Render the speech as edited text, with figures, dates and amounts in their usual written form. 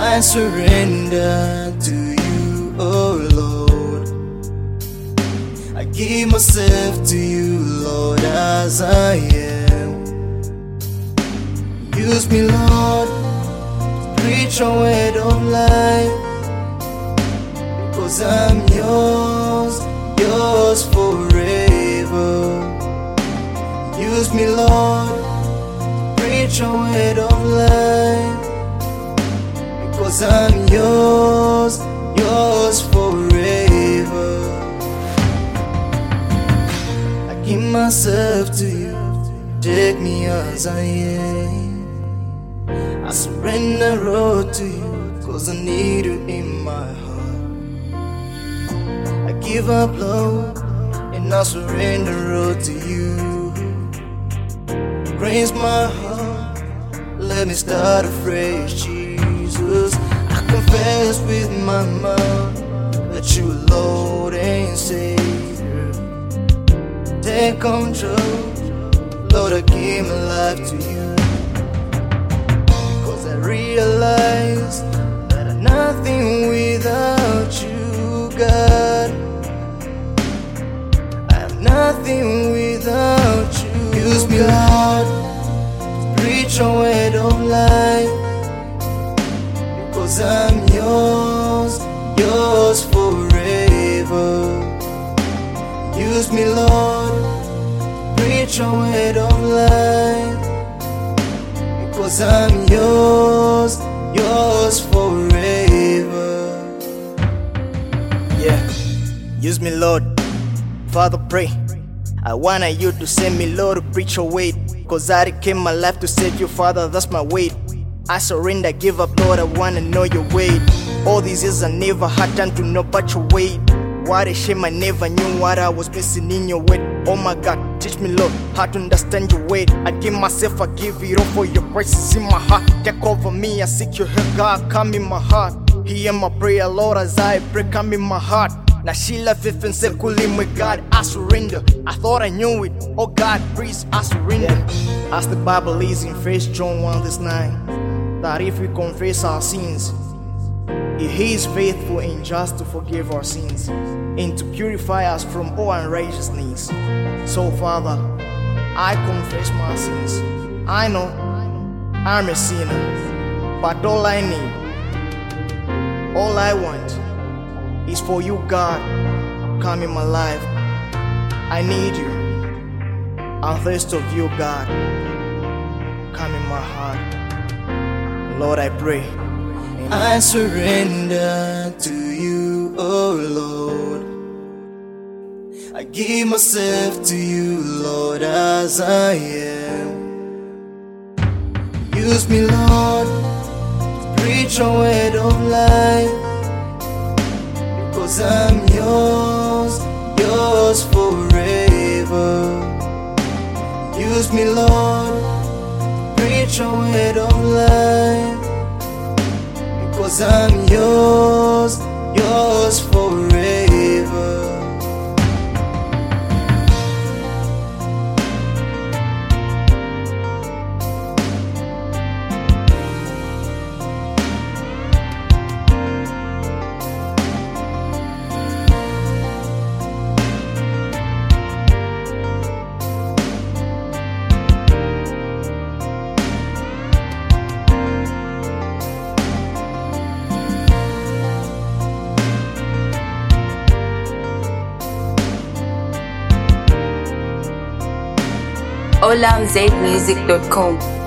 I surrender to you, oh Lord. I give myself to you, Lord, as I am. Use me, Lord, to preach a word of life, because I'm yours, yours forever. Use me, Lord, preach a word of life, because I'm yours, yours forever. I give myself to you, take me as I am. I surrender all to you, cause I need you in my heart. I give up, Lord, and I surrender all to you. Raise my heart, let me start afresh, Jesus. I confess with my mouth that you are Lord and Savior. Take control, Lord, I give my life to you, because I realize that I'm nothing without you, God. I am nothing without you. Use me, Lord, to preach a word of life, because I'm yours, yours forever. Use me, Lord, preach a word of life, because I'm yours, yours forever. Yeah, use me, Lord. Father, pray, I want you to send me, Lord, to preach your word, cause I dedicated my life to save you, Father, that's my weight. I surrender, give up, Lord, I wanna know your way. All these years I never had time to know about your way. What a shame I never knew what I was missing in your way. Oh my God, teach me, Lord, how to understand your way. I give myself, I give it all for your presence in my heart. Take over me, I seek your help, God, come in my heart. Hear my prayer, Lord, as I pray, come in my heart. Now she left it and said, with God, I surrender. I thought I knew it, oh God, please, I surrender. As the Bible is in 1 John 1:9, that if we confess our sins, He is faithful and just to forgive our sins and to purify us from all unrighteousness. So Father, I confess my sins. I know I'm a sinner, but all I need, all I want is for you, God, come in my life. I need you. I'm thirsty of you, God. Come in my heart. Lord, I pray. I surrender to you, oh Lord. I give myself to you, Lord, as I am. Use me, Lord, to preach a word of life, because I'm yours, yours forever. Use me, Lord, preach a word of life, because I'm yours, yours forever. olamzmusic.com